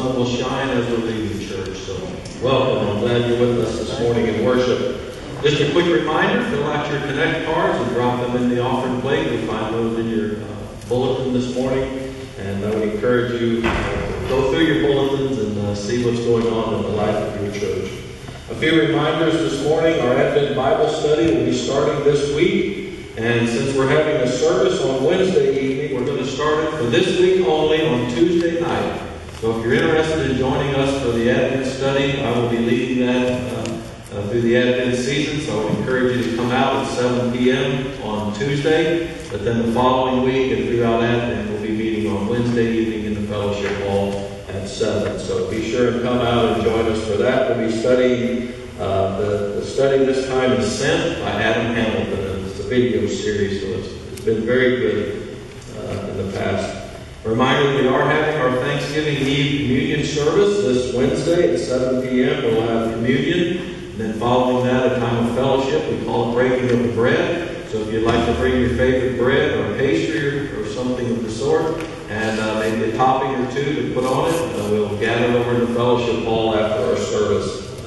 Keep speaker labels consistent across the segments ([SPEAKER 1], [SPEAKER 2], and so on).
[SPEAKER 1] sun will shine as we're leaving church. So welcome. I'm glad you're with us this morning in worship. Just a quick reminder, fill out your Connect cards and drop them in the offering plate. You'll find those in your bulletin this morning. And I would encourage you to go through your bulletins and see what's going on in the life of your church. A few reminders this morning. Our Advent Bible study will be starting this week. And since we're having a service on Wednesday evening, we're going to start it for this week only on Tuesday night. So if you're interested in joining us for the Advent study, I will be leading that through the Advent season. So I would encourage you to come out at 7 p.m. on Tuesday. But then the following week and throughout Advent, we'll be meeting on Wednesday evening in the fellowship hall at 7. So be sure and come out and join us for that. We'll be studying, the study this time is Sent by Adam Hamilton. Video series, so it's been very good in the past. Reminder, we are having our Thanksgiving Eve communion service this Wednesday at 7 p.m. We'll have communion, and then following that, a time of fellowship. We call it breaking of the bread. So if you'd like to bring your favorite bread or pastry or something of the sort, and maybe a topping or two to put on it, we'll gather over in the fellowship hall after our service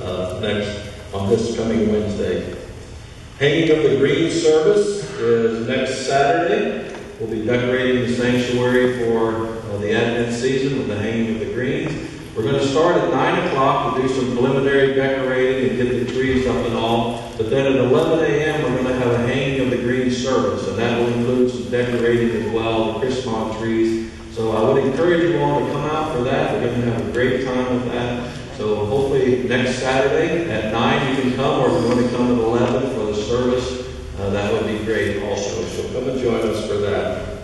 [SPEAKER 1] on this coming Wednesday. Hanging of the Green service is next Saturday. We'll be decorating the sanctuary for the Advent season with the hanging of the greens. We're going to start at 9 o'clock to do some preliminary decorating and get the trees up and all. But then at 11 a.m. we're going to have a hanging of the green service, and that will include some decorating as well, the Christmas trees. So I would encourage you all to come out for that. We're going to have a great time with that. So hopefully next Saturday at 9 you can come, or if you want to come at 11 for the service, that would be great also. So come and join us for that.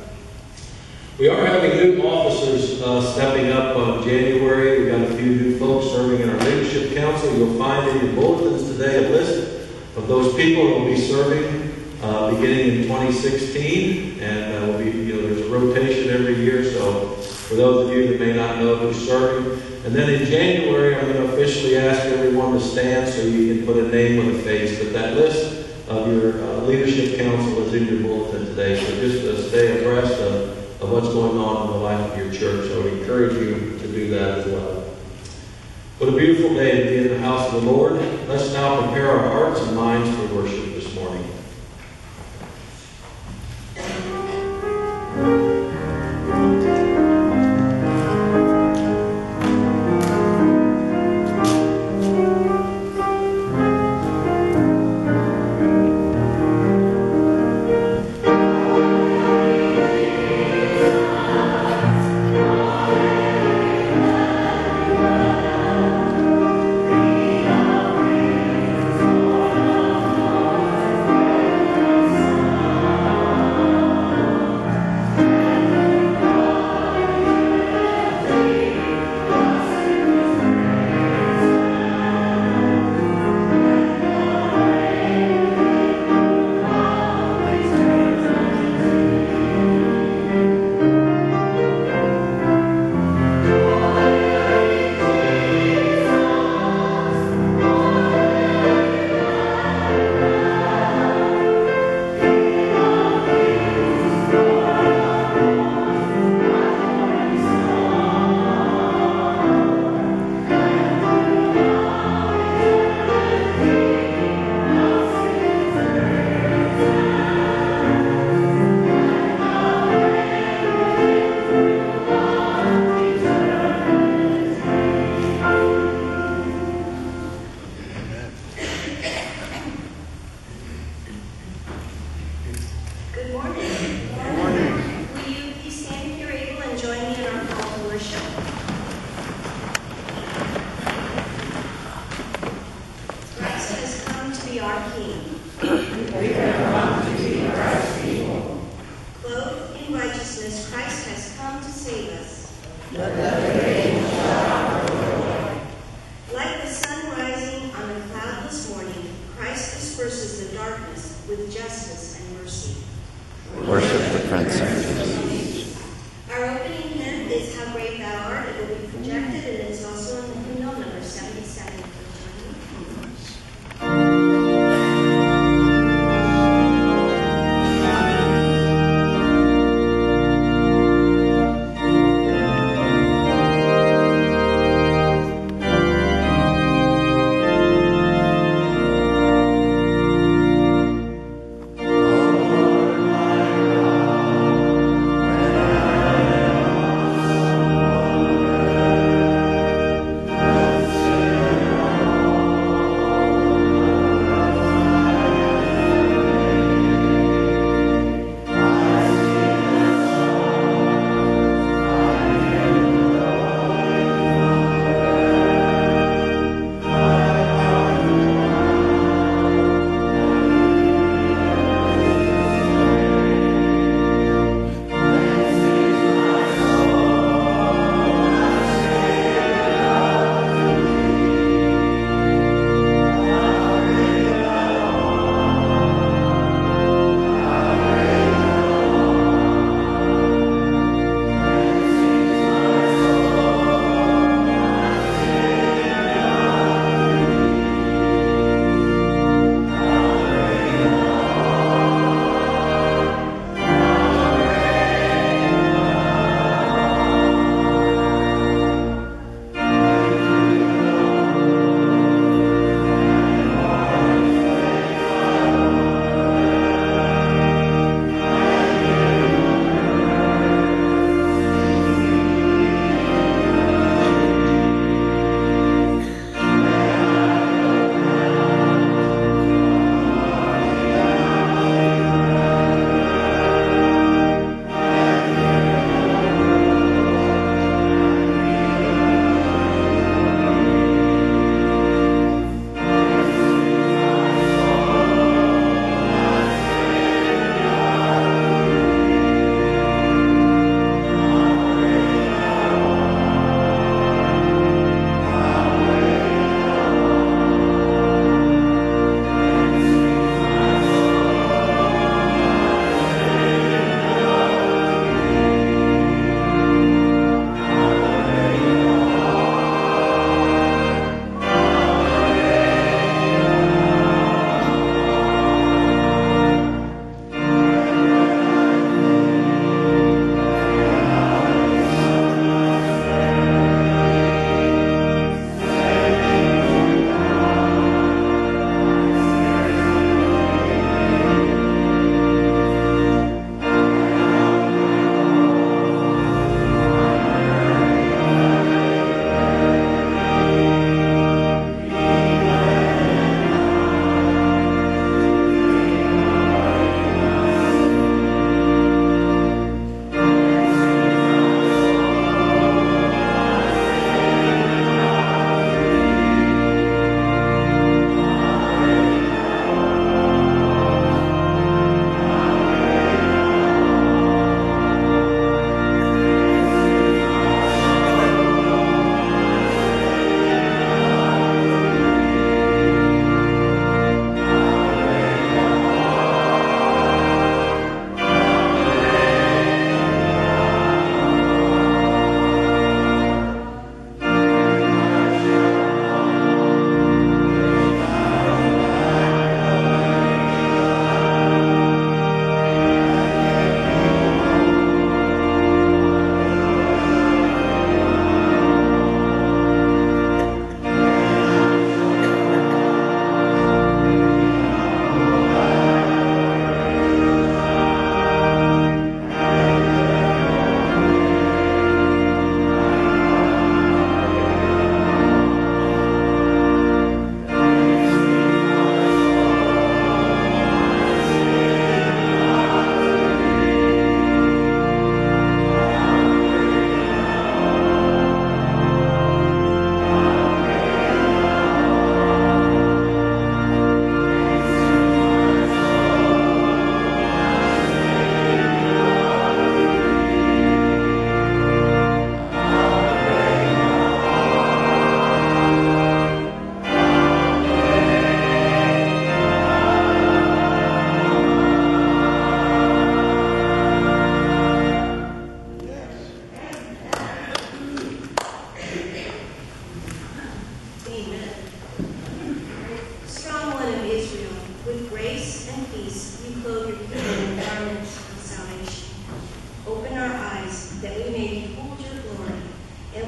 [SPEAKER 1] We are having new officers stepping up on January. We've got a few new folks serving in our leadership council. You'll find in your bulletins today a list of those people who will be serving beginning in 2016. And we'll be, there's a rotation every year. So for those of you that may not know who's serving. And then in January, I'm going to officially ask everyone to stand so you can put a name with a face. But that list of your leadership council is in your bulletin today. So just stay abreast of what's going on in the life of your church. So I would encourage you to do that as well. What a beautiful day to be in the house of the Lord. Let's now prepare our hearts and minds for worship this morning.
[SPEAKER 2] Our opening hymn is How Great Thou Art. It will be projected, and it's also in the hymnal number 77.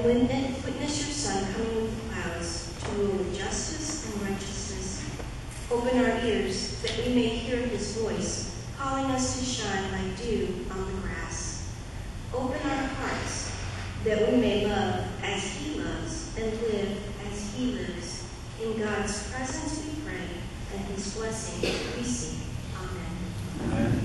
[SPEAKER 2] and witness your Son coming with clouds to rule with justice and righteousness. Open our ears that we may hear his voice, calling us to shine like dew on the grass. Open our hearts that we may love as he loves and live as he lives. In God's presence we pray, and his blessing we seek. Amen.
[SPEAKER 1] Amen.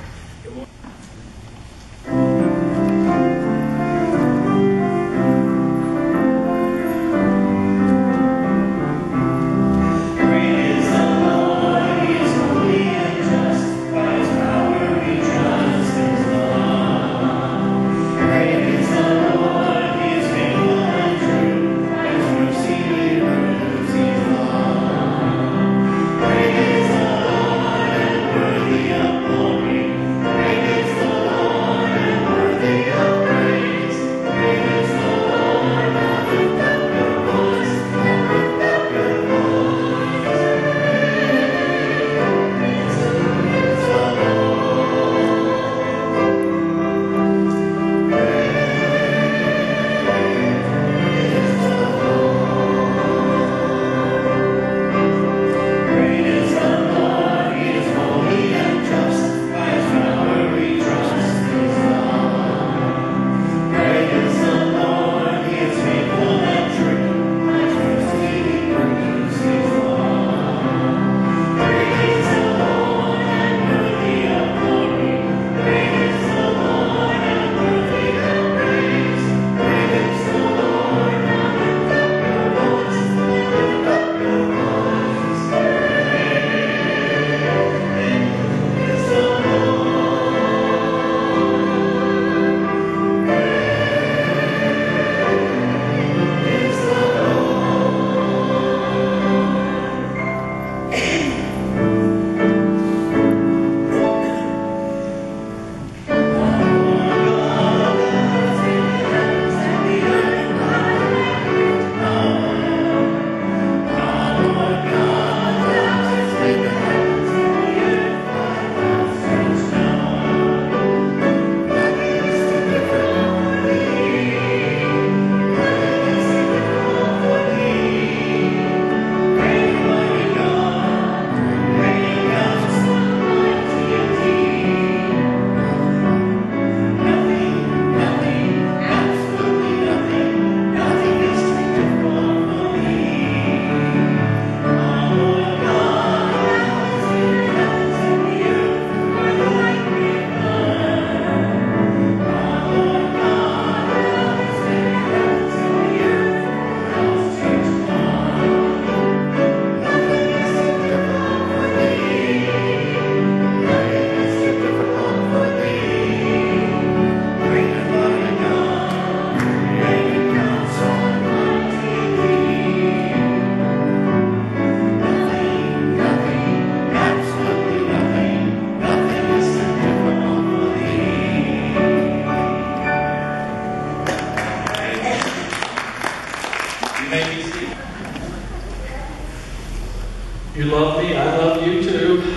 [SPEAKER 1] You love me, I love you too.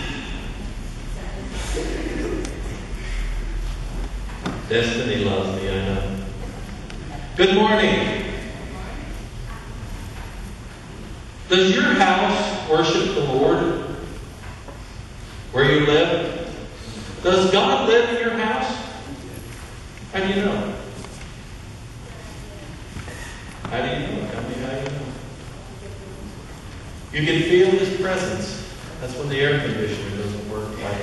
[SPEAKER 1] Destiny loves me, I know. Good morning. Does your house worship the Lord where you live? Does God live in your house? How do you know? How do you know? Tell me how you know. You can feel His presence. That's when the air conditioner doesn't work quite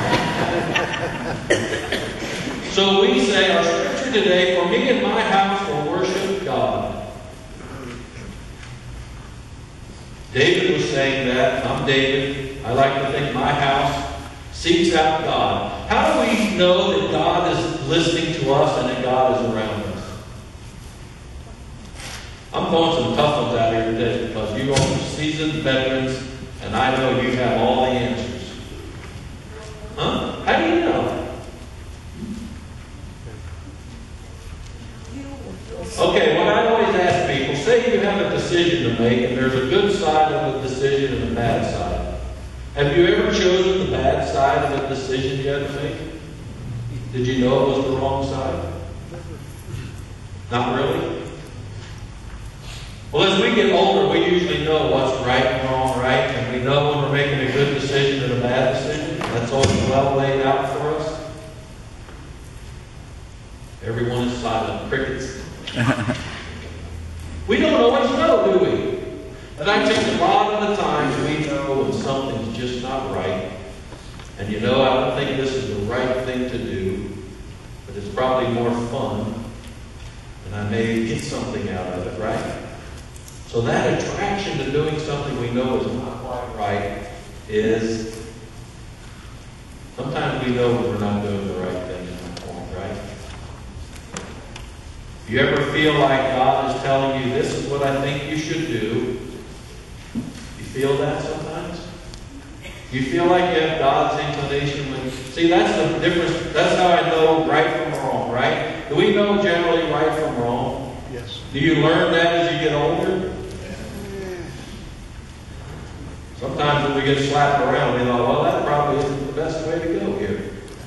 [SPEAKER 1] so well. So we say our scripture today, for me and my house will worship God. David was saying that. I'm David. I like to think my house seeks out God. How do we know that God is listening to us and that God is around us? I'm throwing some tough ones out here today because you are seasoned veterans and I know you have all the answers. Huh? How do you know? Okay, what I always ask people, say you have a decision to make and there's a good side of the decision and a bad side. Have you ever chosen the bad side of a decision you had to make? Did you know it was the wrong side? Not really? Well, as we get older, we usually know what's right and wrong, right? And we know when we're making a good decision and a bad decision. That's always well laid out for us. Everyone is silent. Crickets. We don't always know, do we? And I think a lot of the times we know when something's just not right. And I don't think this is the right thing to do. But it's probably more fun. And I may get something out of it, right? So that attraction to doing something we know is not quite right is sometimes we know we're not doing the right thing at that point, right? If you ever feel like God is telling you, this is what I think you should do, you feel that sometimes? You feel like you have God's inclination when... See, that's the difference. That's how I know right from wrong, right? Do we know generally right from wrong?
[SPEAKER 3] Yes.
[SPEAKER 1] Do you learn that as you get older? Sometimes when we get slapped around, we know, well, that probably isn't the best way to go here.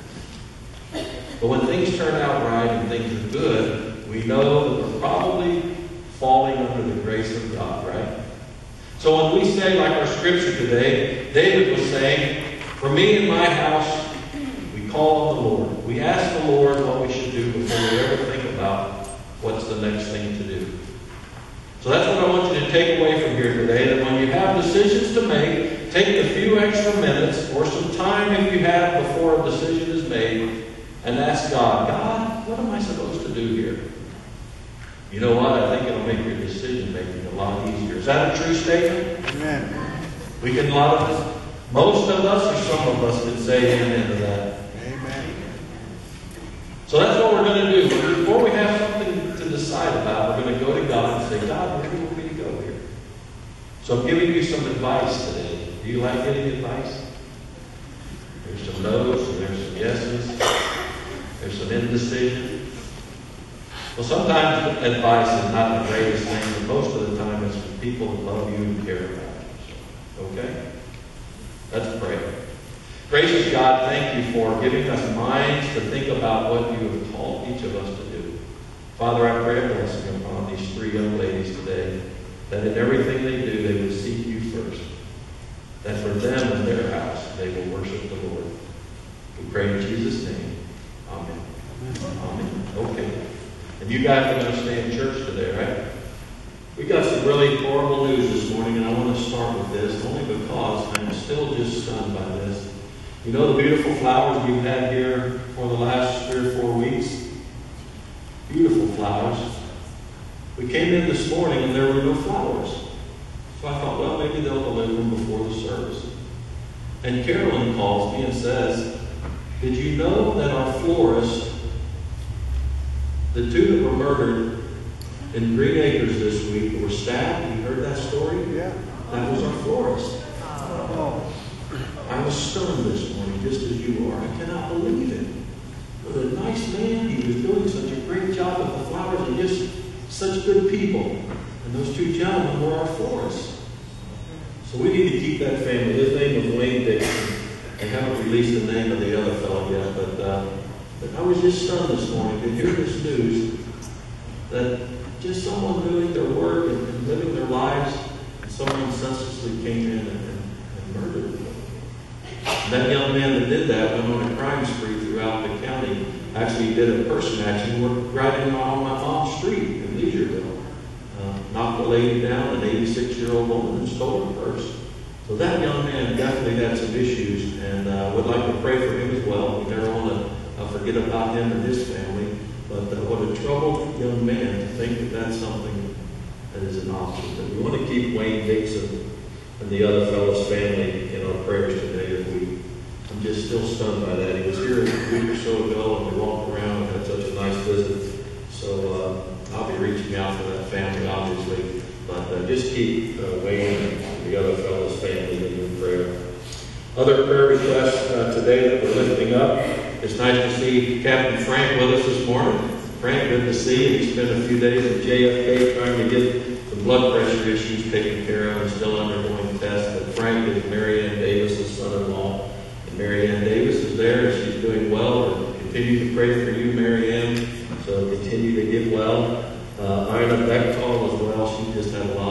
[SPEAKER 1] But when things turn out right and things are good, we know that we're probably falling under the grace of God, right? So when we say, like our scripture today, David was saying, for me and my house, we call on the Lord. We ask the Lord what we should do before we ever think about what's the next thing to do. So that's what I want you to take away from here today, that when you have decisions to make, take a few extra minutes or some time if you have before a decision is made and ask God, God, what am I supposed to do here? You know what? I think it'll make your decision making a lot easier. Is that a true statement?
[SPEAKER 3] Amen.
[SPEAKER 1] We can, most of us or some of us can say amen to that.
[SPEAKER 3] Amen.
[SPEAKER 1] So that's what we're going to do. Before we have something to decide about, we're going to go to God and say, God, where do you want me to go here? So I'm giving you some advice today. Do you like getting advice? There's some no's and there's some yeses. There's some indecision. Well, sometimes advice is not the greatest thing, but most of the time it's from people that love you and care about you. Okay? Let's pray. Gracious God, thank you for giving us minds to think about what you have called each of us to do. Father, I pray a blessing upon these three young ladies today, that in everything they do, they will seek you first. That for them and their house, they will worship the Lord. We pray in Jesus' name. Amen. Amen. Okay. And you guys are going to stay in church today, right? We got some really horrible news this morning, and I want to start with this, only because I'm still just stunned by this. You know the beautiful flowers we've had here for the last 3 or 4 weeks? Beautiful flowers. We came in this morning and there were no flowers. So I thought, well, maybe they'll deliver them before the service. And Carolyn calls me and says, did you know that our florist, the two that were murdered in Green Acres this week, were stabbed? You heard that story?
[SPEAKER 3] Yeah.
[SPEAKER 1] That was our florist.
[SPEAKER 3] Oh.
[SPEAKER 1] I was stunned this morning, just as you are. I cannot believe it. What a nice man. He was doing such a great job with the flowers and just such good people. And those two gentlemen were our florists. So we need to keep that family. His name was Wayne Dixon. I haven't released the name of the other fellow yet, but I was just stunned this morning to hear this news that just someone doing their work and living their lives, and someone senselessly came in and murdered them. That young man that did that went on a crime spree throughout the county. Actually, he did a person action, worked right in on my mom's street in Leisureville. Knocked a lady down, an 86-year-old woman, and stole her purse. So that young man definitely had some issues, and would like to pray for him as well. We never want to forget about him and his family. But what a troubled young man to think that that's something that is an option. But we want to keep Wayne Dixon and the other fellow's family in our prayers today. I'm just still stunned by that. He was here a week or so ago, and we walked around and had such a nice visit. So I'll be reaching out to that family, obviously. But just keep Wayne and the other fellow's family in your prayer. Other prayer requests today that we're lifting up. It's nice to see Captain Frank with us this morning. Frank, good to see you. He spent a few days at JFK trying to get the blood pressure issues taken care of and still undergoing tests. But Frank is Mary Ann Davis' son-in-law. And Mary Ann Davis is there, and she's doing well. We'll continue to pray for you, Mary Ann. So continue to get well. Ina Beckthal as well. She just had a lot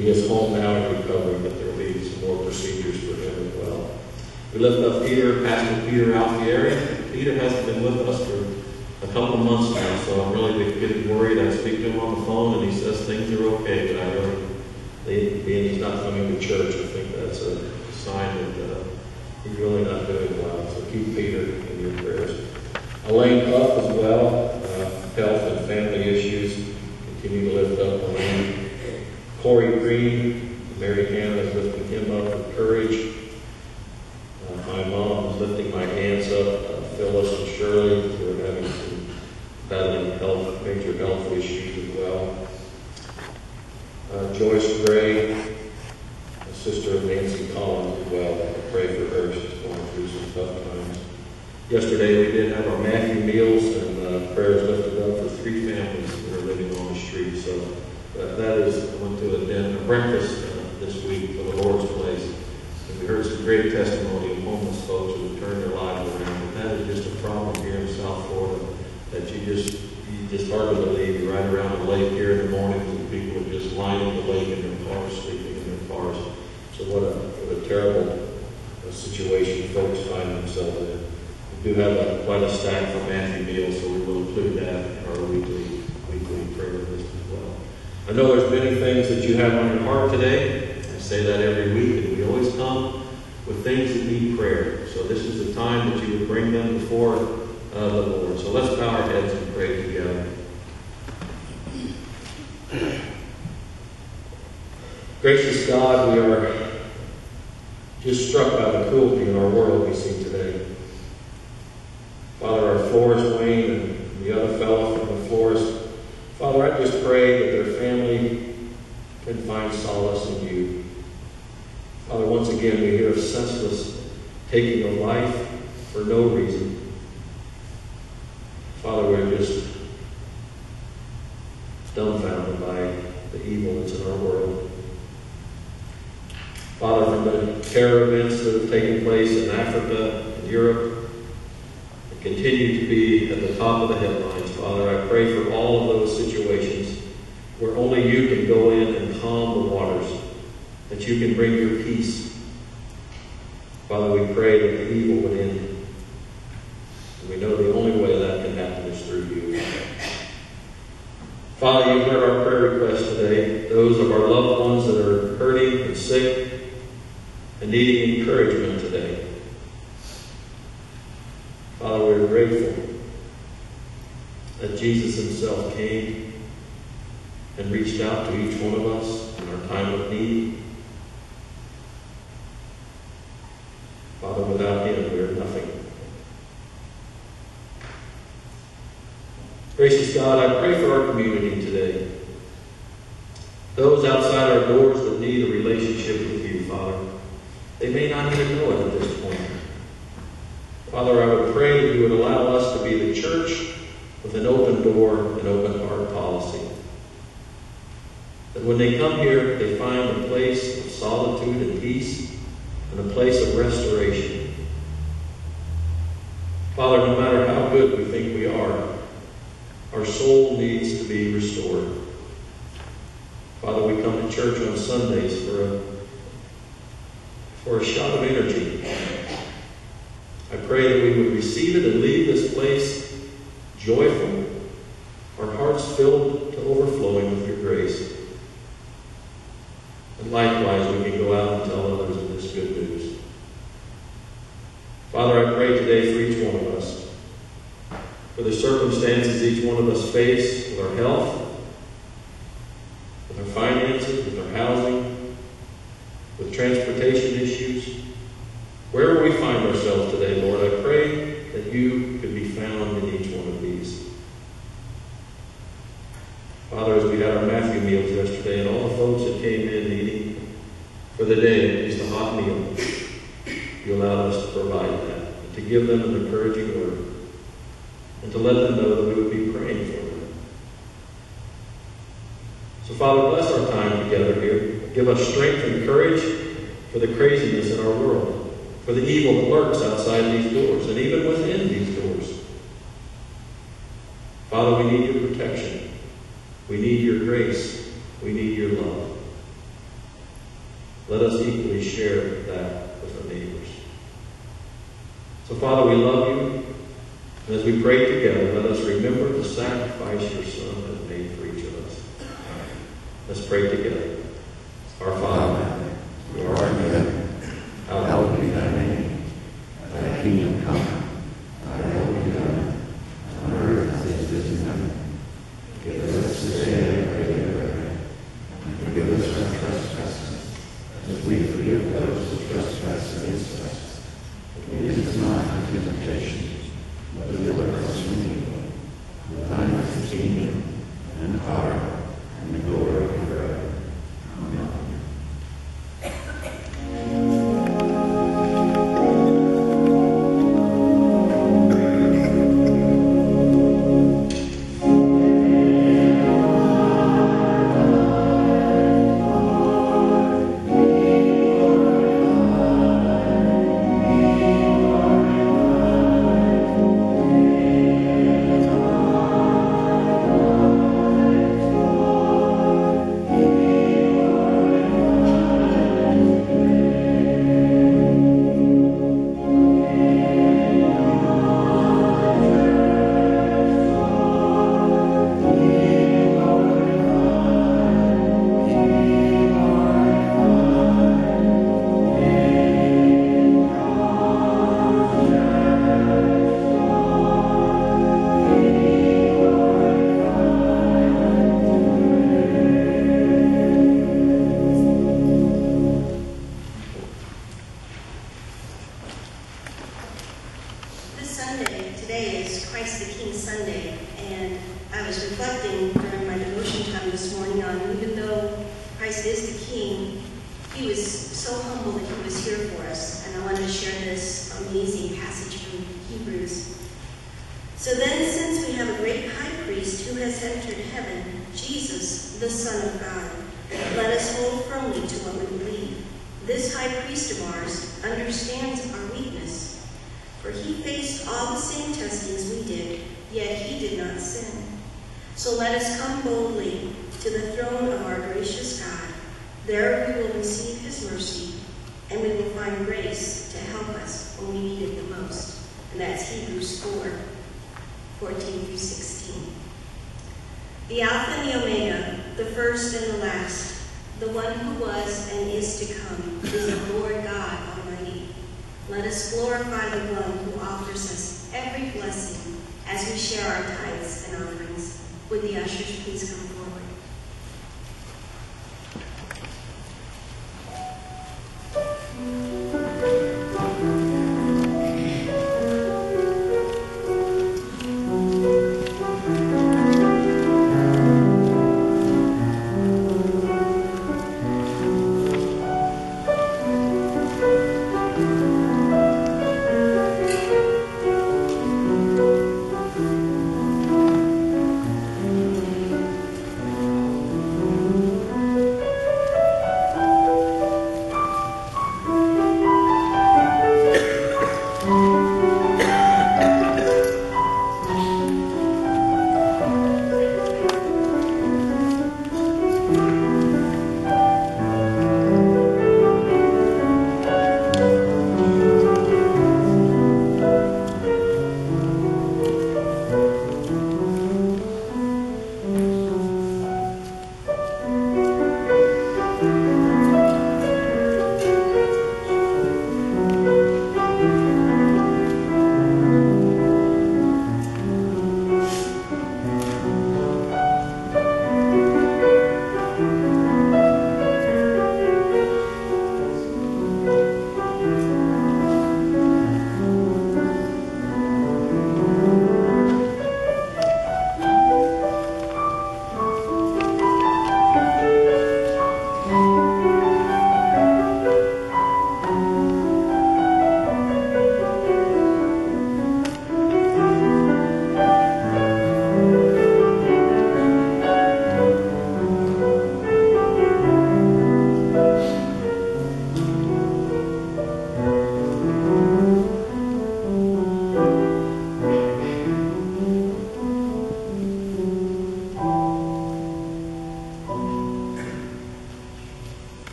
[SPEAKER 1] He is home now in recovery, but there will be some more procedures for him as well. We lift up Peter, Pastor Peter out in the area. Peter hasn't been with us for a couple of months now, so I'm really getting worried. I speak to him on the phone, and he says things are okay, but I really, being he's not coming to church, I think that's a sign that he's really not doing well. So keep Peter in your prayers. Elaine Huff as well, health and family issues. Continue to lift up Elaine. Corey Green, Mary Hannah is lifting him up with courage. My mom is lifting my hands up. Phyllis and Shirley, who are having some battling major health issues as well. Joyce Gray, a sister of Nancy Collins as well. I pray for her. She's going through some tough times. Yesterday we did have our Matthew meals and prayers lifted up for 3 families who are living on the street. So that is, I went to a breakfast this week for the Lord's Place. We heard some great testimony of homeless folks who have turned their lives around. And that is just a problem here in South Florida that you just hardly believe. You're right around the lake here in the mornings and people are just lining the lake in their cars, sleeping in their cars. So what a terrible situation folks find themselves in. We do have quite a stack for Matthew meals, so we will include that in our weekly prayer list as well. I know there's many things that you have on your heart today. I say that every week, and we always come with things that need prayer. So this is the time that you would bring them before the Lord. So let's bow our heads and pray together. Gracious God, we are just struck by the cruelty in our world we see today. Father, our florist Wayne and the other fellow from the florist, Father, I just pray that their family can find solace in you. Father, once again, we hear of senseless taking of life for no reason. Father, we're just dumbfounded by the evil that's in our world. Father, from the terror events that have taken place in Africa and Europe, that continue to be at the top of the headlines, Father, I pray for all of those situations where only you can go in and calm the waters, that you can bring your peace. Father, we pray that the evil would end. And we know the only way that can happen is through you. Father, you've heard our prayer requests today, those of our loved ones that are hurting and sick and needing encouragement today. Father, we're grateful that Jesus himself came and reached out to each one of us in our time of need. Father, without him, we are nothing. Gracious God, I pray for our community today. Those outside our doors that need a relationship with you, Father, they may not even know it at this point. Father, I would pray that you would allow us to be the church with an open door and open heart policy. That when they come here, they find a place of solitude and peace and a place of restoration. Father, no matter how good we think we are, our soul needs to be restored. Father, we come to church on Sundays for a shot of energy. I pray that we would receive it and leave this place joyful, our hearts filled to overflowing with your grace. And likewise, we can go out and tell others of this good news. Father, I pray today for each one of us, for the circumstances each one of us face with our health, with our finances, with our housing, with transportation issues. Wherever we find ourselves today, Lord, I pray that you could be found in each one of these. Father, as we had our Matthew meals yesterday, and all the folks that came in eating for the day, at least a hot meal, you allowed us to provide that, to give them an encouraging word, and to let them know that we would be praying for them. So, Father, bless our time together here. Give us strength and courage for the craziness in our world, for the evil that lurks outside these doors, and even within these doors. Father, we need your protection. We need your grace. We need your love. let us equally share that with our neighbors. So, Father, we love you. And as we pray together, let us remember the sacrifice your Son has made for each of us. Let's pray together. Our Father, who art in heaven, hallowed be thy name. Thy kingdom come, thy will be done, on earth as it is in heaven. Give us this day our daily bread, and forgive us our trespasses, as we forgive those who trespass against us. Lead us not into temptation, but deliver us from evil. For thine is the kingdom, and the power, and the glory forever. Amen.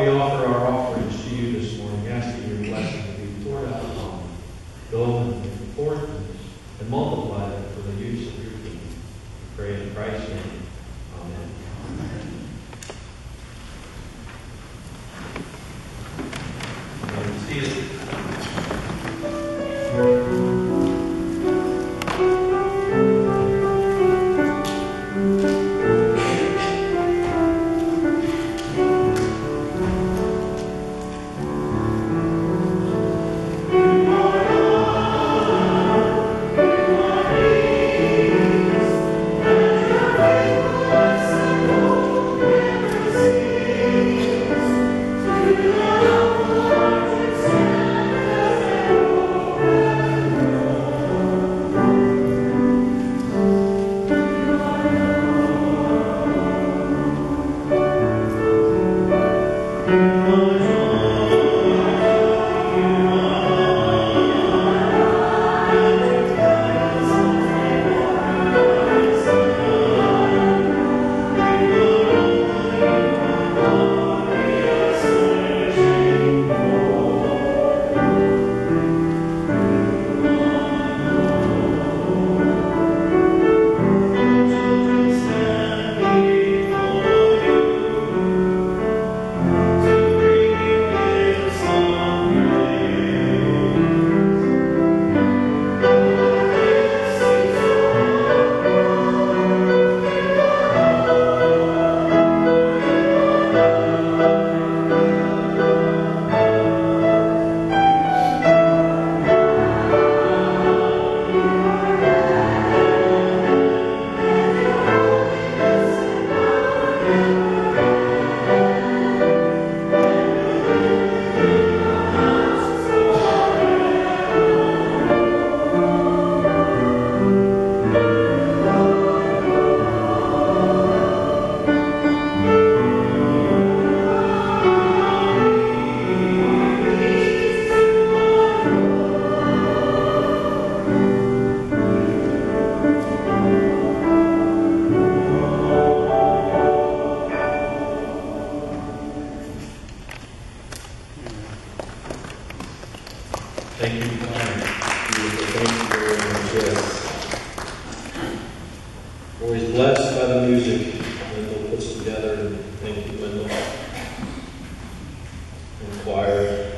[SPEAKER 1] we offer our offerings to you this morning, asking your blessing to be poured out upon them. Go and bring forth and multiply them for the use of your kingdom. We pray in Christ's name. Amen. Amen. See you. Thank you, God. Thank you very much. Yes. Always blessed by the music Wendell puts together. And thank you, Wendell. And choir.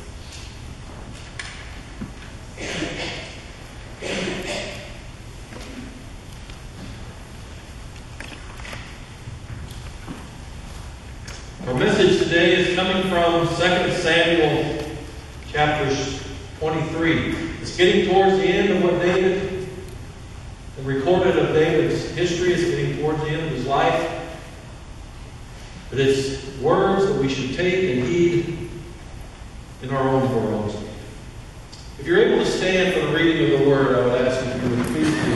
[SPEAKER 1] Our message today is coming from 2 Samuel chapters 23. It's getting towards the end of what David, the recorded of David's history, is getting towards the end of his life. But it's words that we should take and heed in our own worlds. If you're able to stand for the reading of the word, I would ask if you would please do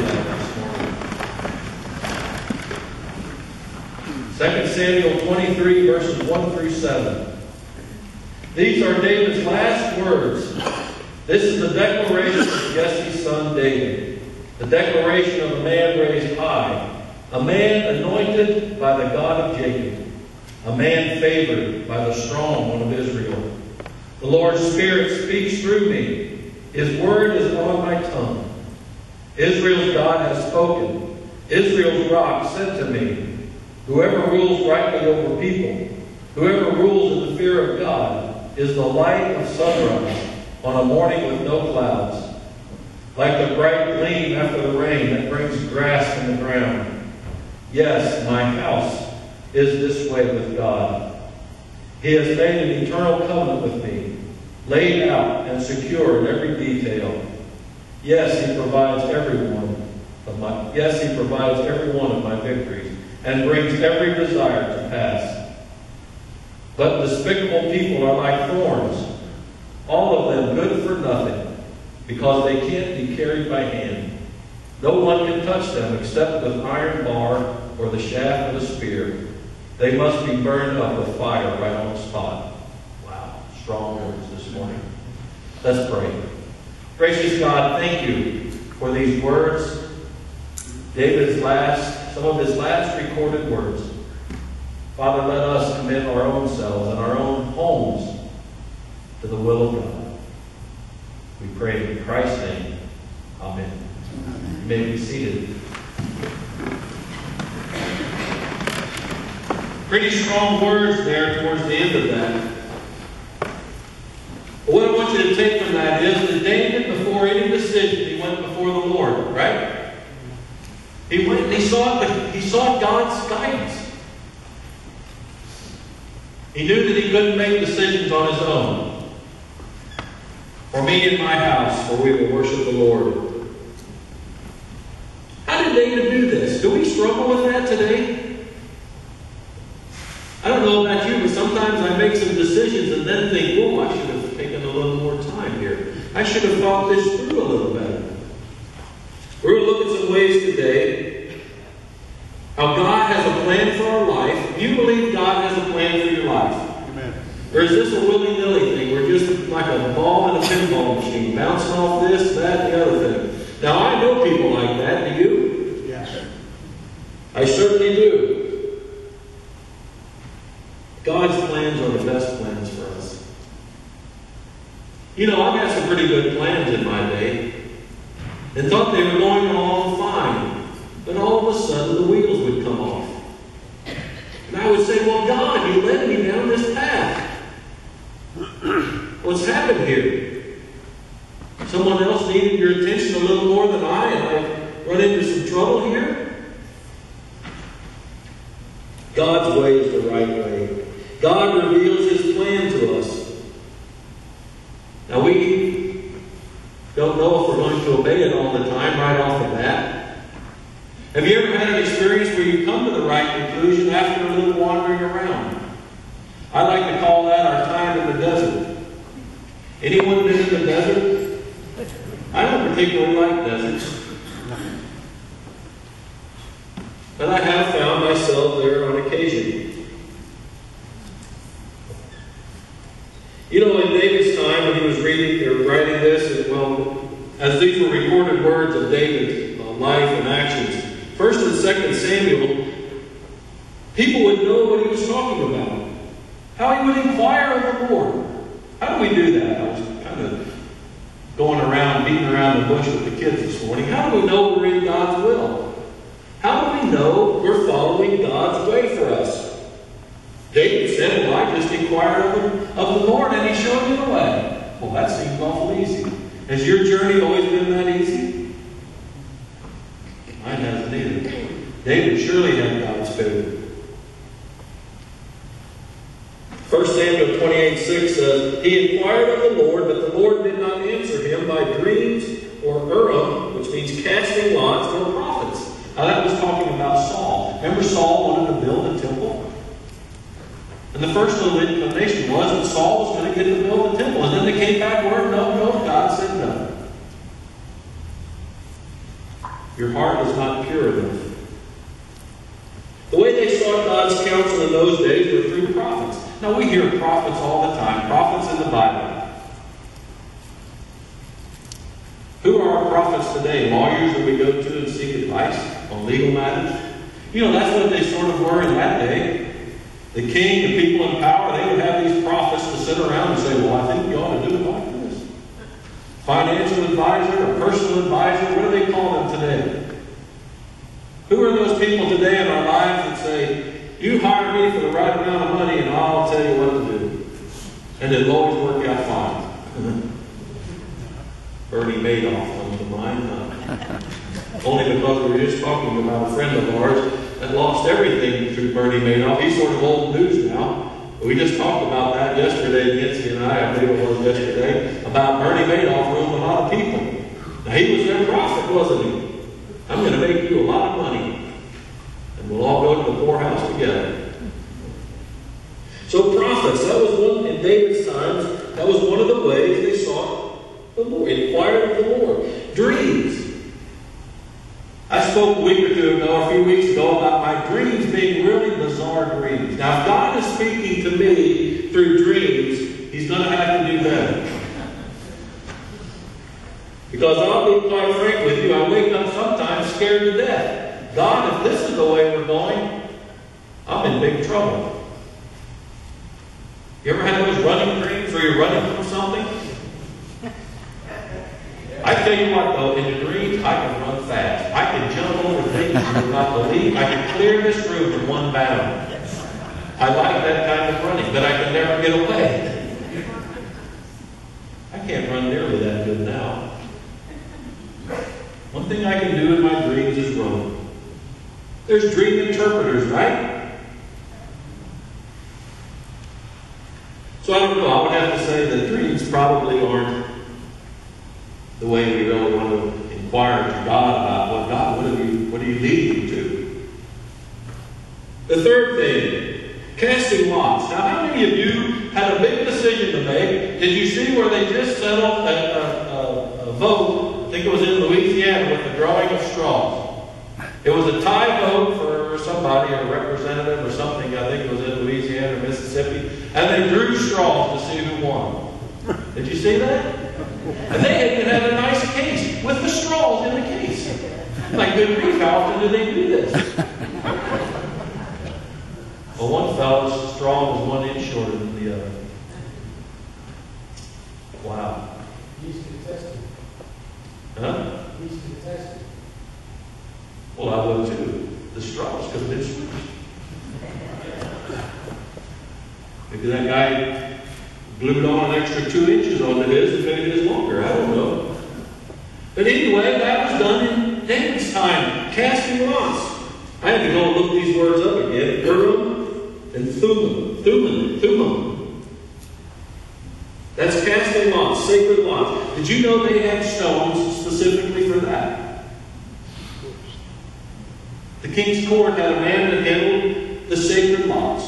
[SPEAKER 1] that this morning. 2 Samuel 23, verses 1 through 7. These are David's last words. This is the declaration of Jesse's son David, the declaration of a man raised high, a man anointed by the God of Jacob, a man favored by the strong one of Israel. The Lord's Spirit speaks through me. His word is on my tongue. Israel's God has spoken. Israel's rock said to me, whoever rules rightly over people, whoever rules in the fear of God, is the light of sunrise on a morning with no clouds, like the bright gleam after the rain that brings grass from the ground. Yes, my house is this way with God. He has made an eternal covenant with me, laid out and secure in every detail. Yes, He provides every one of my victories and brings every desire to pass. But despicable people are like thorns, all of them good for nothing, because they can't be carried by hand. No one can touch them except with iron bar or the shaft of a spear. They must be burned up with fire right on the spot. Wow, strong words this morning. Let's pray. Gracious God, thank you for these words, some of his last recorded words. Father, let us commit our own selves and our own homes to the will of God. We pray in Christ's name. Amen. You may be seated. Pretty strong words there towards the end of that. But what I want you to take from that is that David, before any decision, he went before the Lord, right? He went and he sought God's guidance. He knew that he couldn't make decisions on his own. For me and my house, for we will worship the Lord. How did David do this? Do we struggle with that today? I don't know about you, but sometimes I make some decisions and then think, oh, I should have taken a little more time here. I should have thought this through a little better. We're going to look at some ways today how God has a plan for our life. Do you believe God has a plan for your life?
[SPEAKER 3] Amen.
[SPEAKER 1] Or is this a willy-nilly thing? We're just like a ball in a pinball machine, bouncing off this, that, the other thing. Now, I know people like that. Do you?
[SPEAKER 3] Yes.
[SPEAKER 1] I certainly do. God's plans are the best plans for us. You know, I've had some pretty good plans in my day and thought they were going along fine. But all of a sudden, the wheels would come off. And I would say, well, God, you led me down this path. What's happened here? Someone else needed your attention a little more than I, and I run into some trouble here? God's way is the right way. God reveals His plan to us. Now, we don't know if we're going to obey it all the time right off the bat. Have you ever had an experience where you come to the right conclusion after a little wandering around? I like to call that our time in the desert. Anyone been in the desert? I don't particularly like deserts. But I have found myself there on occasion. You know, in David's time, when he was reading or writing this, as these were recorded words of David's life and actions, 1 and 2 Samuel, people would know what he was talking about. How he would inquire of the Lord. How do we do that? I was kind of going around, beating around the bush with the kids this morning. How do we know we're in God's will? How do we know we're following God's way for us? David said, well, I just inquired of the Lord and He showed me the way. Well, that seems awful easy. Has your journey always been that easy? Mine hasn't either. David surely had God's favor. 1 Samuel 28:6 says, He inquired of the Lord, but the Lord did not answer him by dreams or Urim, which means casting lots, or prophets. Now that was talking about Saul. Remember Saul wanted to build a temple? And the first little inclination was that Saul was going to get to build the temple. And then they came back word, no, God said no. Your heart is not pure enough. The way they sought God's counsel in those days were through prophets. Now we hear prophets all the time, prophets in the Bible. Who are our prophets today? Lawyers that we go to and seek advice on legal matters? You know, that's what they sort of were in that day. The king, the people in power, they would have these prophets to sit around and say, well, I think you ought to do it like this. Financial advisor, or personal advisor, what do they call them today? Who are those people today in our lives that say, you hire me for the right amount of money and I'll tell you what to do. And it'll always work out fine. Bernie Madoff comes to mind. Only because we were just talking about a friend of ours that lost everything through Bernie Madoff. He's sort of old news now. We just talked about that yesterday, Nancy and I believe it was yesterday, about Bernie Madoff ruined a lot of people. Now he was their prophet, wasn't he? I'm going to make you a lot of money. And we'll all go to the poorhouse together. So prophets, that was one, in David's times, that was one of the ways they sought the Lord, inquired of the Lord. Dreams. I spoke a week or two ago, a few weeks ago, about my dreams being really bizarre dreams. Now, if God is speaking to me through dreams, He's going to have to do better. Because I'll be quite frank with you, I wake up sometimes scared to death. God, if this is the way we're going, I'm in big trouble. You ever had those running dreams where you're running from something? I tell you what, though, in the dreams, I can run fast. I can jump over things you would not believe. I can clear this room in one bound. I like that kind of running, but I can never get away. I can't run nearly that good now. One thing I can do in my dreams is run. There's dream interpreters, right? So I don't know. I would have to say that dreams probably aren't the way we really want to inquire to God about what are you leading to? The third thing, casting lots. Now, how many of you had a big decision to make? Did you see where they just settled a vote? I think it was in Louisiana with the drawing of straws. It was a tie vote for somebody, a representative or something. I think it was in Louisiana or Mississippi. And they drew straws to see who won. Did you see that? And they even had a nice case with the straws in the case. Like, good grief, how often do they do this? Well, one fellow's straw was 1 inch shorter than the other. Wow.
[SPEAKER 4] He's contested.
[SPEAKER 1] Huh?
[SPEAKER 4] He's contested.
[SPEAKER 1] Well, I would too. The straws could have been switched. Maybe that guy glued on an extra 2 inches onto his and made his longer. I don't know. But anyway, that was done in David's time. Casting lots. I had to go and look these words up again. Urim and Thummim. That's casting lots, sacred lots. Did you know they had stones specifically for that? The king's court had a man that handled the sacred lots.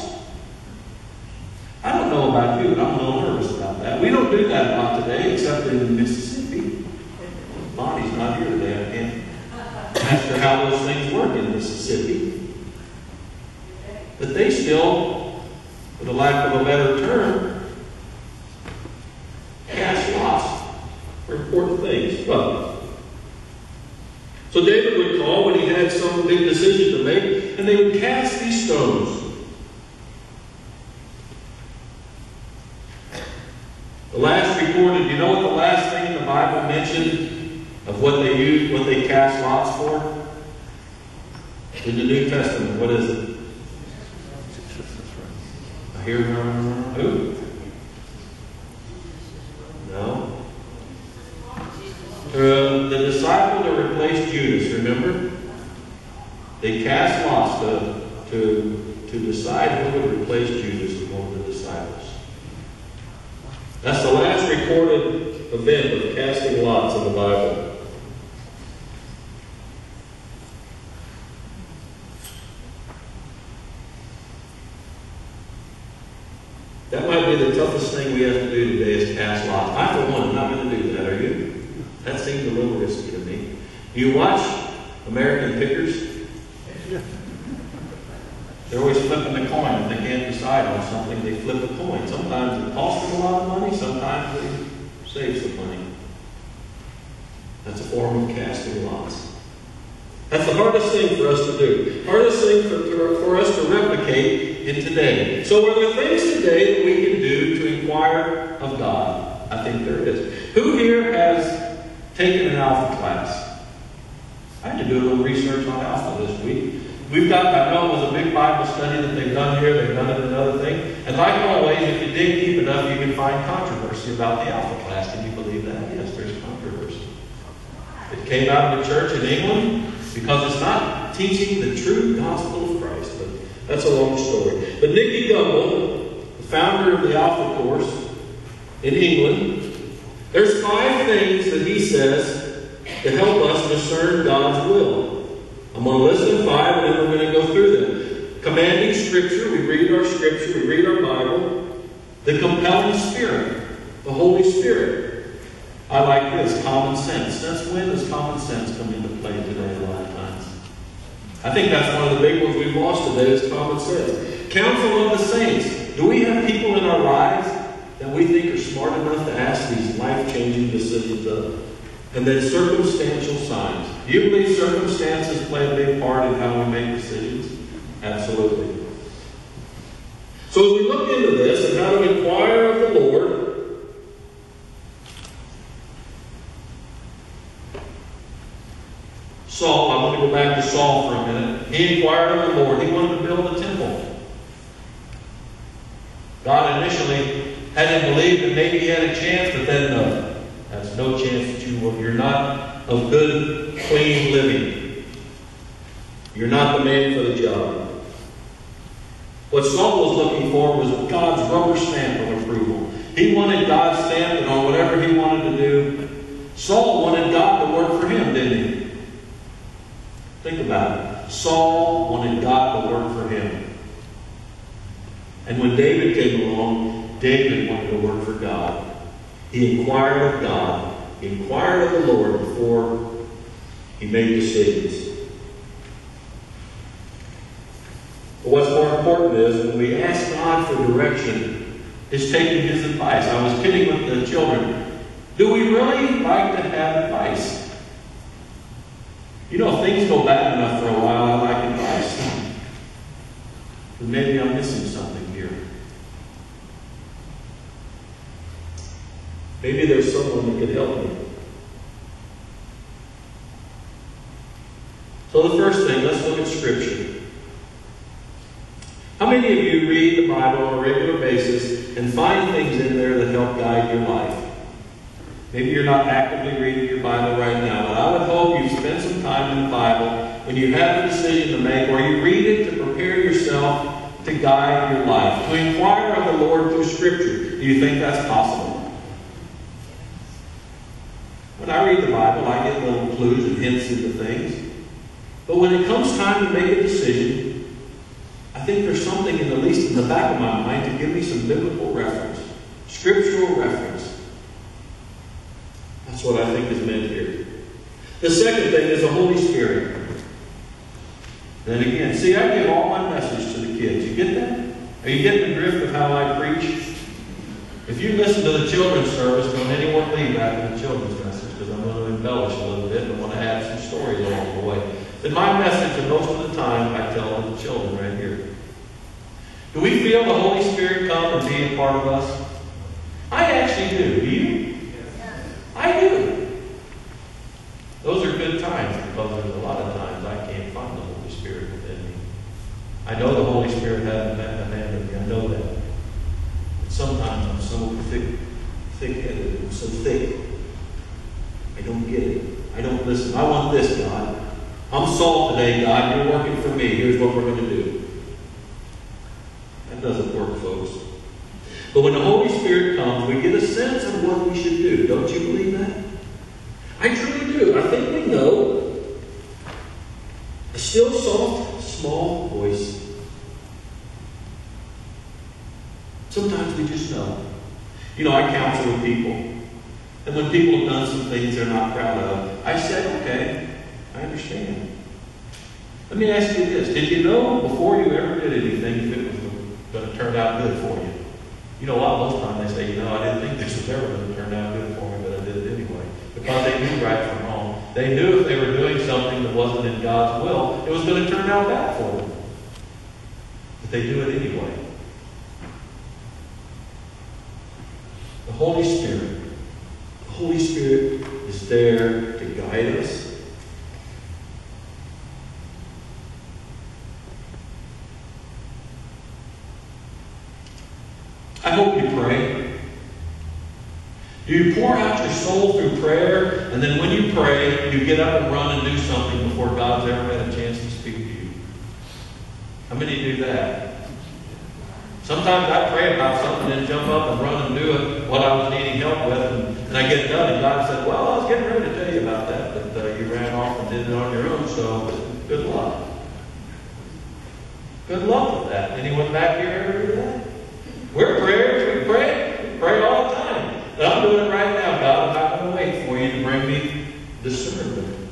[SPEAKER 1] I don't know about you, but I'm a little nervous about that. We don't do that a lot today, except in Mississippi. Bonnie's not here today. I can't ask her how those things work in Mississippi. But they still, for the lack of a better term, cast lots for important things. Well, so David would call when he had some big decision to make, and they would cast these stones. The last recorded, you know what the last thing in the Bible mentioned of what they used, what they cast lots for? In the New Testament, what is it? I hear who? No. The disciple that replaced Judas, remember? They cast lots to decide who would replace Judas among the disciples. That's the last recorded event of casting lots in the Bible. That might be the toughest thing we have to do today is cast lots. I, for one, am not going to do that, are you? That seems a little risky to me. Do you watch American Pickers? They're always flipping the coin. If they can't decide on something, they flip a coin. Sometimes it costs them a lot of money. Sometimes it saves the money. That's a form of casting lots. That's the hardest thing for us to do. Hardest thing for us to replicate in today. So are there things today that we can do to inquire of God? I think there is. Who here has taken an Alpha class? I had to do a little research on Alpha this week. We've got, I know it was a big Bible study that they've done here. They've done it in another thing. And like always, if you dig deep enough, you can find controversy about the Alpha class. Can you believe that? Yes, there's controversy. It came out of the church in England because it's not teaching the true gospel of Christ. But that's a long story. But Nicky Gumbel, the founder of the Alpha course in England, there's 5 things that he says to help us discern God's will. I'm going to list them 5, and then we're going to go through them. Commanding Scripture, we read our Scripture, we read our Bible. The compelling Spirit, the Holy Spirit. I like this, common sense. Since when does common sense come into play today a lot of times? I think that's one of the big ones we've lost today is common sense. Counsel of the saints. Do we have people in our lives that we think are smart enough to ask these life-changing decisions of? And then circumstantial signs. Do you believe circumstances play a big part in how we make decisions? Absolutely. So as we look into this and how to inquire of the Lord, Saul, I want to go back to Saul for a minute. He inquired of the Lord. He wanted to build a temple. God initially had him believe that maybe he had a chance, but then no. That's no chance that you will. You're not of good, clean living. You're not the man for the job. What Saul was looking for was God's rubber stamp of approval. He wanted God's stamp on whatever he wanted to do. Saul wanted God to work for him, didn't he? Think about it. Saul wanted God to work for him. And when David came along, David wanted to work for God. He inquired of God, he inquired of the Lord before he made decisions. But what's more important is when we ask God for direction, is taking his advice. I was kidding with the children. Do we really like to have advice? You know, if things go bad enough for a while, I like advice. But maybe I'm missing something here. Maybe there's someone that could help me. So the first thing, let's look at Scripture. How many of you read the Bible on a regular basis and find things in there that help guide your life? Maybe you're not actively reading your Bible right now, but I would hope you've spent some time in the Bible when you have a decision to make, or you read it to prepare yourself to guide your life, to inquire of the Lord through Scripture. Do you think that's possible? When I read the Bible, I get little clues and hints into things. But when it comes time to make a decision, I think there's something, at least in the back of my mind, to give me some biblical reference, scriptural reference. That's what I think is meant here. The second thing is the Holy Spirit. Then again, see, I give all my message to the kids. You get that? Are you getting the drift of how I preach? If you listen to the children's service, don't anyone leave after the children's message, because I'm going to embellish a little bit and I want to add some stories along the way. But my message, and most of the time, I tell the children right here. Do we feel the Holy Spirit come and be a part of us? I actually do. Do you? I do. Those are good times, because there's a lot of times I can't find the Holy Spirit within me. I know the Holy Spirit hasn't abandoned me. I know that. But sometimes I'm so thick-headed and so thick. I don't get it. I don't listen. I want this, God. I'm Saul today, God. You're working for me. Here's what we're going to do. That doesn't work, folks. But when the Holy Spirit comes, we get a sense of what we should do. Don't you believe that? I truly do. I think we know. A still, soft, small voice. Sometimes we just know. You know, I counsel with people. And when people have done some things they're not proud of, I say, okay, I understand. Let me ask you this. Did you know before you ever did anything if it was going to turn out good for you? You know, a lot of those times they say, you know, I didn't think this was ever going to turn out good for me, but I did it anyway. Because they knew right from wrong. They knew if they were doing something that wasn't in God's will, it was going to turn out bad for them. But they do it anyway. The Holy Spirit. The Holy Spirit is there to guide us. I hope you pray. Do you pour out your soul through prayer, and then when you pray, you get up and run and do something before God's ever had a chance to speak to you? How many do that? Sometimes I pray about something and jump up and run and do it, what I was needing help with, and I get done, and God said, well, I was getting ready to tell you about that, but you ran off and did it on your own, so good luck. Good luck with that. Anyone back here ever do that? We're prayers. We pray. We pray all the time. And I'm doing it right now, God. I'm not going to wait for you to bring me discernment.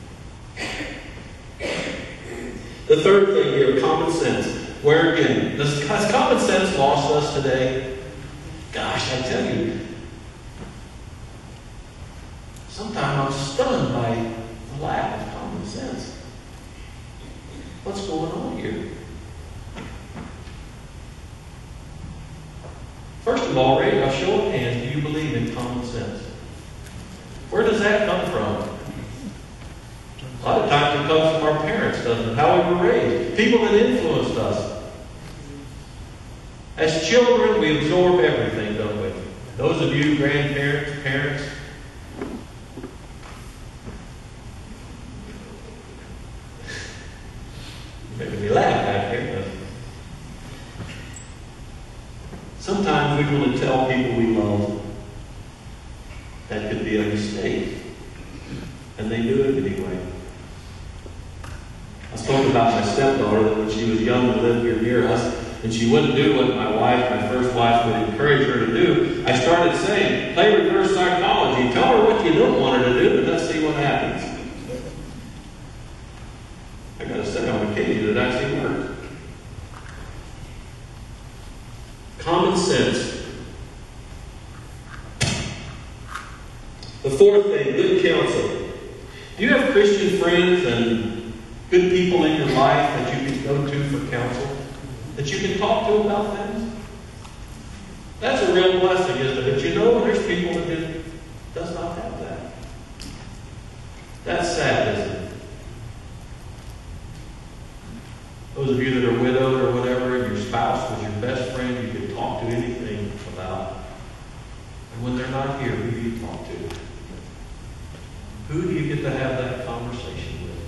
[SPEAKER 1] The third thing here, common sense. Where again, has common sense lost us today? Gosh, I tell you, sometimes I'm stunned by the lack of common sense. What's going on here? of all, Ray, a show of hands, do you believe in common sense? Where does that come from? A lot of times it comes from our parents, doesn't it? How we were raised. People that influenced us. As children, we absorb everything, don't we? Those of you, grandparents, parents, making me laugh back here. Sometimes we want to tell people we love. That could be a mistake. And they do it anyway. I spoke about my stepdaughter that when she was young and lived here near us, and she wouldn't do what my first wife, would encourage her to do. I started saying, play reverse psychology. Tell her what you don't want her to do, and let's see what happens. I got to say on occasion it actually worked. Common sense. The fourth thing, good counsel. Do you have Christian friends and good people in your life that you can go to for counsel? That you can talk to about things? That's a real blessing, isn't it? But you know, there's people that does not have that. That's sad, isn't it? Those of you that are widowed or whatever, and your spouse was your best friend, you could talk to anything about. And when they're not here, who do you talk to? Who do you get to have that conversation with?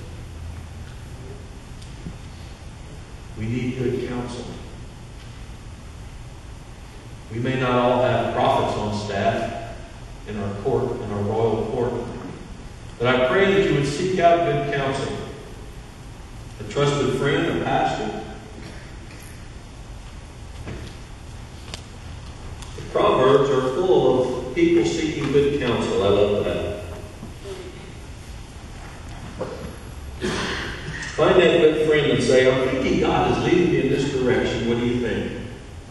[SPEAKER 1] We need good counsel. We may not all have prophets on staff in our court, in our royal court. But I pray that you would seek out good counsel. A trusted friend, a pastor. The Proverbs are full of people seeking good counsel. I love that. Find that good friend and say, I'm thinking God is leading me in this direction. What do you think?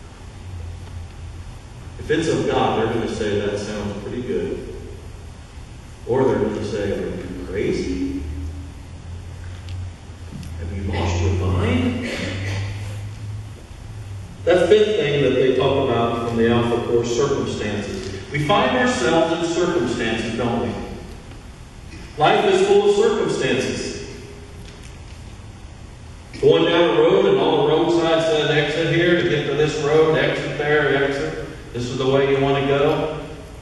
[SPEAKER 1] If it's of God, they're going to say, that sounds pretty good. Or they're going to say, are you crazy? Have you lost your mind? That fifth thing that they talk about from the Alpha Course, circumstances. We find ourselves in circumstances, don't we? Life is full of circumstances. Going down the road and all the roadside says exit here to get to this road, exit there, exit. This is the way you want to go.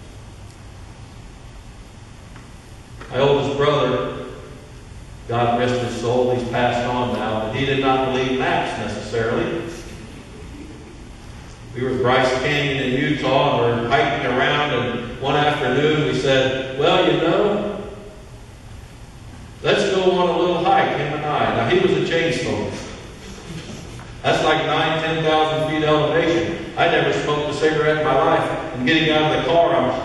[SPEAKER 1] My oldest brother, God rest his soul, he's passed on now, but he did not believe maps necessarily. We were at Bryce Canyon in Utah and we were hiking around, and one afternoon we said, well, you know, let's go on a little hike, him and I. Now, he was a chain smoker. That's like 9,000, 10,000 feet elevation. I never smoked a cigarette in my life. And getting out of the car,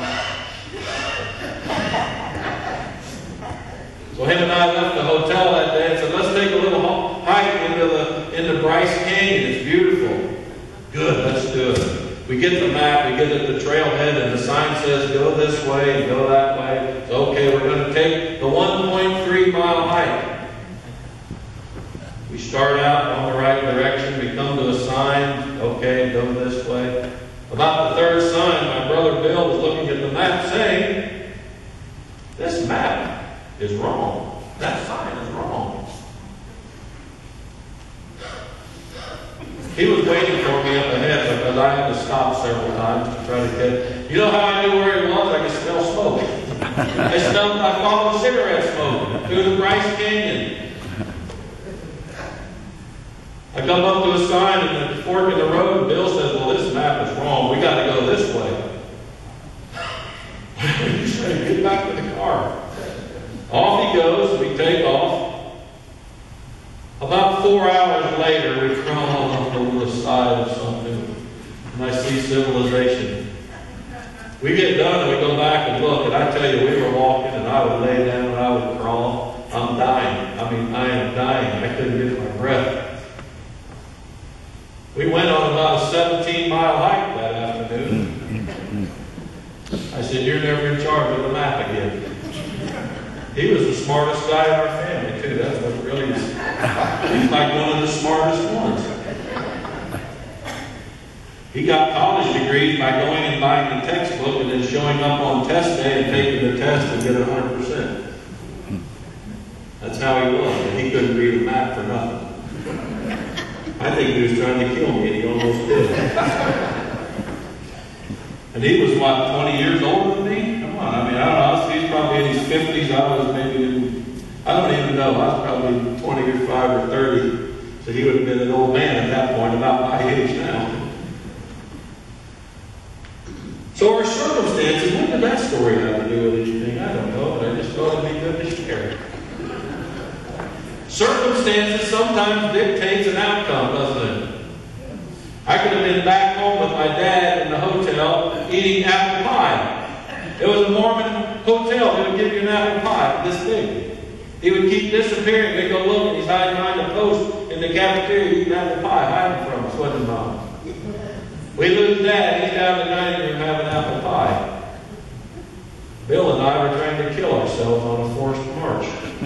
[SPEAKER 1] So him and I left the hotel that day and said, let's take a little hike into Bryce Canyon. It's beautiful. Good, let's do it. We get the map, we get at the trailhead, and the sign says go this way and go that way. So, okay, we're going to take the 1.3 mile hike. We start out on the right direction. We come to a sign. Okay, go this way. About the third sign, my brother Bill was looking at the map saying, this map is wrong. That sign is wrong. He was waiting for me up ahead because I had to stop several times to try to get. You know how I knew where he was? I could smell smoke. I followed cigarette smoke through the Bryce Canyon. I come up to a sign and the fork in the road, and Bill says, well, this map is wrong. We got to go this way. He's trying to get back to the car. Off he goes, we take off. About 4 hours later, we crawl up over the side of something, and I see civilization. We get done and we go back and look, and I tell you, we were walking, and I would lay down and I would crawl. I'm dying. I am dying. I couldn't get my breath. We went on about a 17-mile hike that afternoon. I said, you're never in charge of the map again. He was the smartest guy in our family, too. That's what really is. He's like one of the smartest ones. He got college degrees by going and buying the textbook and then showing up on test day and taking the test and get 100%. That's how he was, and he couldn't read a map for nothing. I think he was trying to kill me, and he almost did. And he was, what, 20 years older than me? Come on, I mean, I don't know. He's probably in his 50s. I was maybe I don't even know. I was probably 25 or 30. So he would have been an old man at that point, about my age now. So our circumstances, what did that story have to do with anything? I don't know, but I just thought it'd be good to share. Circumstances sometimes dictates an outcome, doesn't it? I could have been back home with my dad in the hotel eating apple pie. It was a Mormon hotel. They would give you an apple pie this big. He would keep disappearing. We'd go look, and he's hiding behind a post in the cafeteria eating apple pie, hiding from us, wasn't Mom? We lose Dad. He's down in the dining room having apple pie. Bill and I were trying to kill ourselves on a forced march.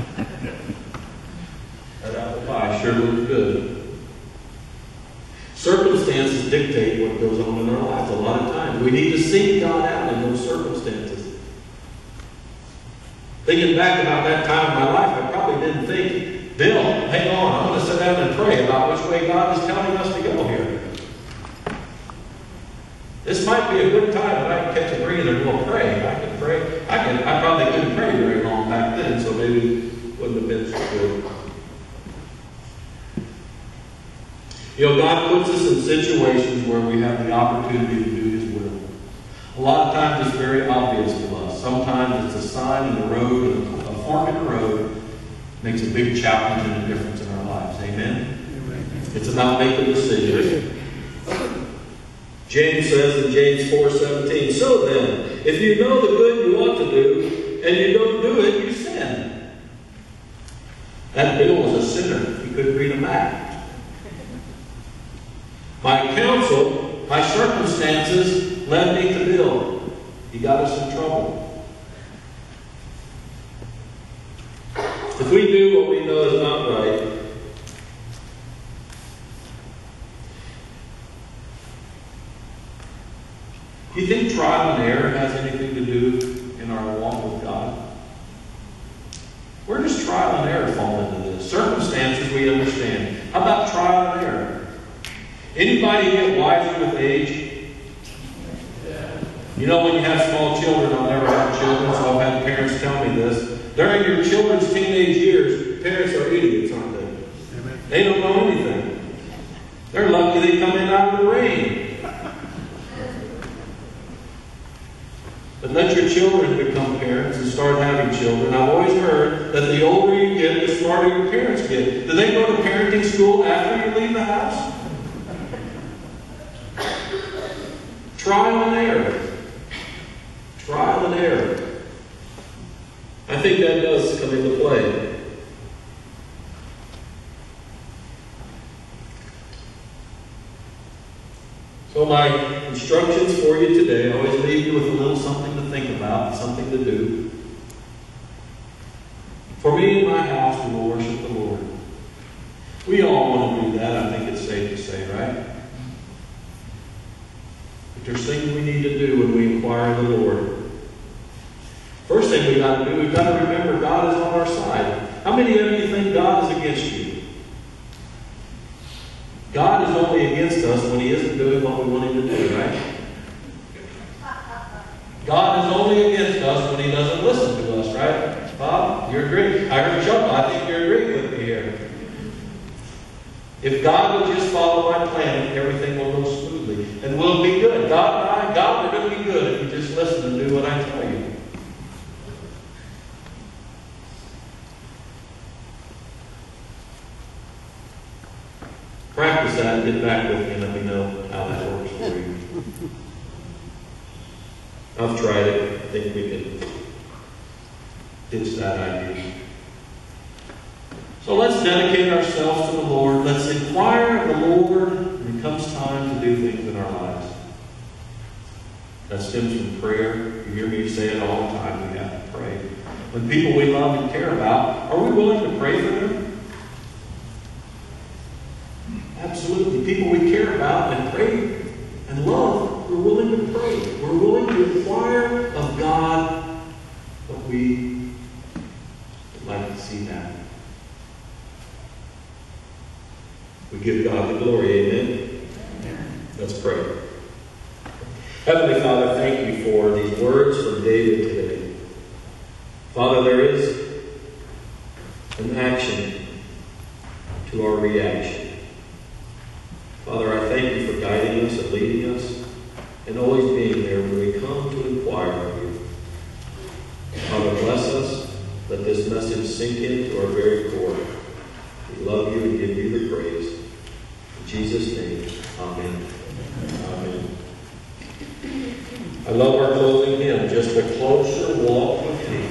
[SPEAKER 1] That apple pie sure looked good. Circumstances dictate what goes on in our lives a lot of times. We need to seek God out in those circumstances. Thinking back about that time in my life, I probably didn't think, Bill, hang on, I'm going to sit down and pray about which way God is telling us to go here. This might be a good time that I can catch a breather and we'll pray. I can pray. I probably couldn't pray very long back then, so maybe it wouldn't have been so good. You know, God puts us in situations where we have the opportunity to do His will. A lot of times it's very obvious to us. Sometimes it's a sign in the road, a fork in the road makes a big challenge and a difference in our lives. Amen? It's about making decisions. James says in James 4:17, so then, if you know the good you ought to do, and you don't do it, you sin. That Bill was a sinner. He couldn't read a map. My counsel, my circumstances led me to Bill. He got us in trouble. If we do what we know is not right, do you think trial and error has anything to do in our walk with God? Where does trial and error fall into this? Circumstances we understand. How about trial and error? Anybody get wiser with age? You know, when you have small children, I've never had children, so I've had parents tell me this. During your children's teenage years, parents are idiots, aren't they? Amen. They don't know anything. They're lucky they come in out of the rain. But let your children become parents and start having children. I've always heard that the older you get, the smarter your parents get. Do they go to parenting school after you leave the house? Trial and error. Trial and error. I think that does come into play. So my instructions for you today, I always leave you with a little something to think about, something to do. For me and my house, we will worship the Lord. We all want to do that, I think it's safe to say, right? But there's things we need to do when we inquire the Lord. First thing we've got to do, we've got to remember God is on our side. How many of you think God is against you? God is only against us when He isn't doing what we want Him to do, right? God is only against us when He doesn't listen to us, right? Bob, you agree? I heard Chuck, I think you agree with me here. If God would just follow my plan, everything will go smoothly. And we'll be good. God are going to be good if you just listen and do what I tell you. Practice that and get back with me and let me know how that works for you. I've tried it. I think we can ditch that idea. So let's dedicate ourselves to the Lord. Let's inquire of the Lord when it comes time to do things in our lives. That stems from prayer. You hear me say it all the time. We have to pray. When people we love and care about, are we willing to pray for them? Absolutely. People we care about and pray and the glory. Amen? Let's pray. Heavenly Father, thank you for these words from David today. Father, there is an action to our reaction. Father, I thank you for guiding us and leading us and always being there when we come to inquire of you. Father, bless us. Let this message sink into our very core. We love you and give you the praise. In Jesus' name, amen. Amen. I love our closing hymn, Just a Closer Walk with Thee.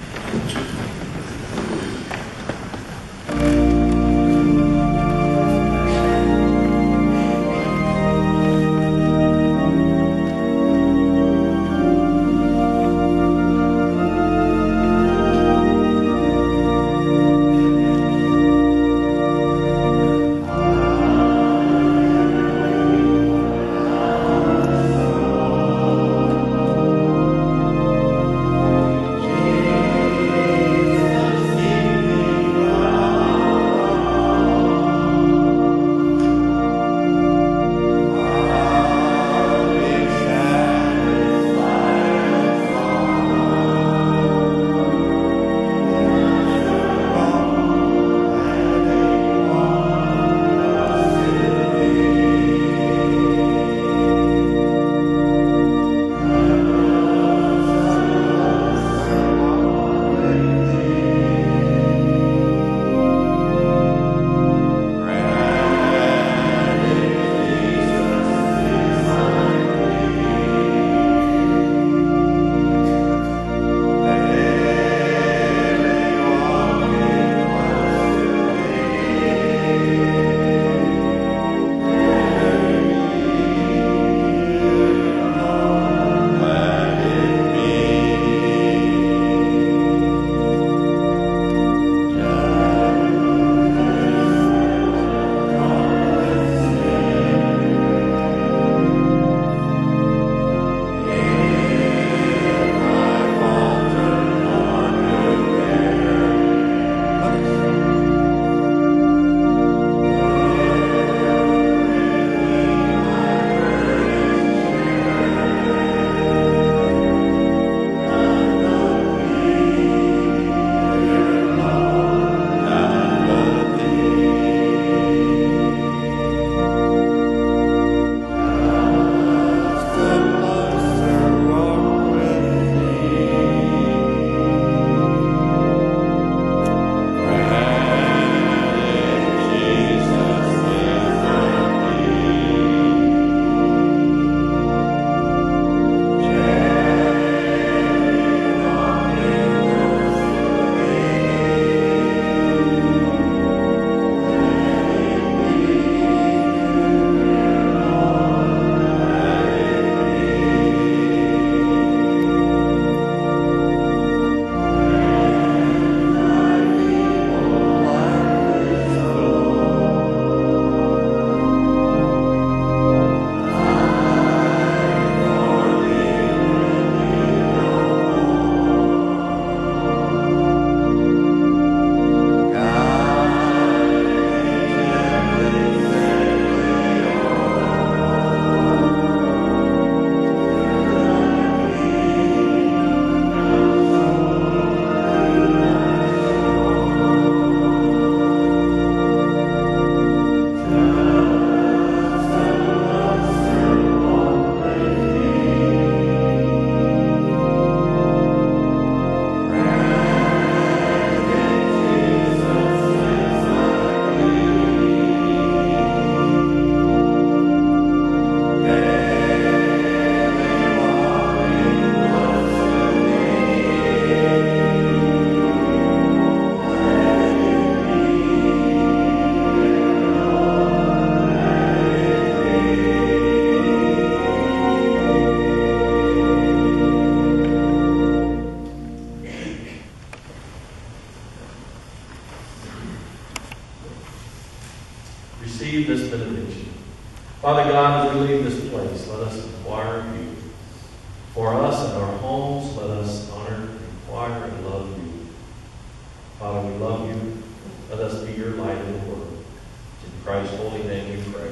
[SPEAKER 5] Receive this benediction. Father God, as we leave this place, let us inquire of you. For us and our homes, let us honor, inquire, and love you. Father, we love you. Let us be your light in the world. In Christ's holy name we pray.